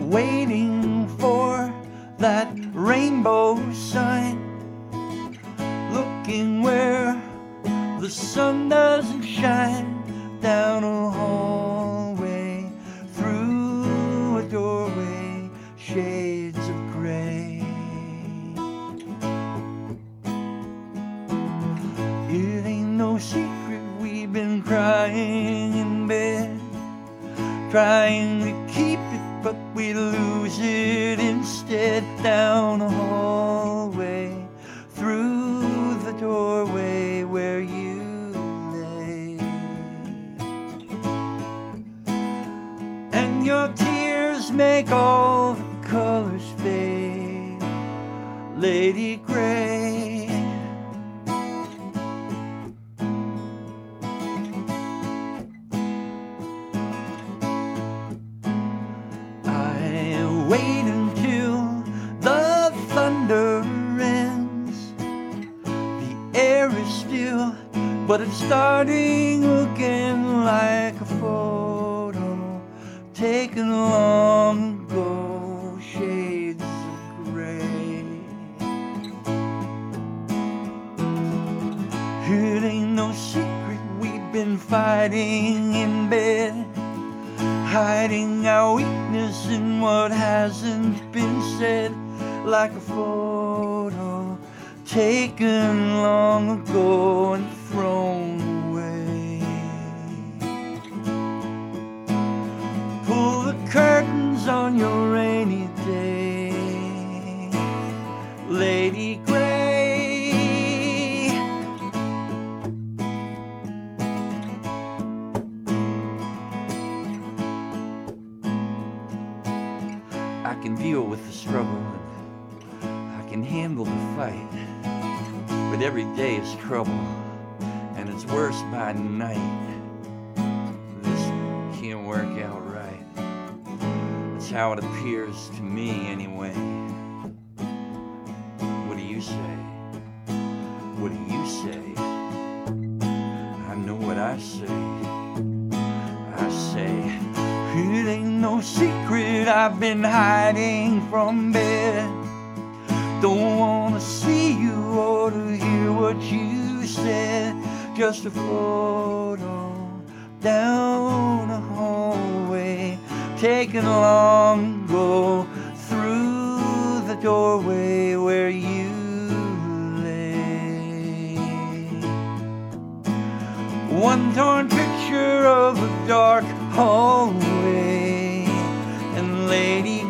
waiting for that rainbow sign, looking where the sun doesn't shine, down a hallway, through a doorway, shades of gray. It ain't no secret we've been crying in bed, trying to keep it, but we lose it instead, down a hallway, through the doorway where you lay. And your tears make all the colors fade, Lady Grey. Wait until the thunder ends. The air is still, but it's starting again, like a photo taken long ago, shades of gray. It ain't no secret we've been fighting in bed, hiding our weakness in what hasn't been said, like a photo taken long ago and thrown away. Pull the curtains on your rainy day, Lady Grey. I can deal with the struggle, and I can handle the fight, but every day is trouble, and it's worse by night. This can't work out right. That's how it appears to me anyway. What do you say? What do you say? I know what I say. I say, it ain't no secret I've been hiding from bed. Don't wanna see you or to hear what you said. Just a photo down a hallway, taken long ago, through the doorway where you lay. One torn picture of a dark hallway, and Lady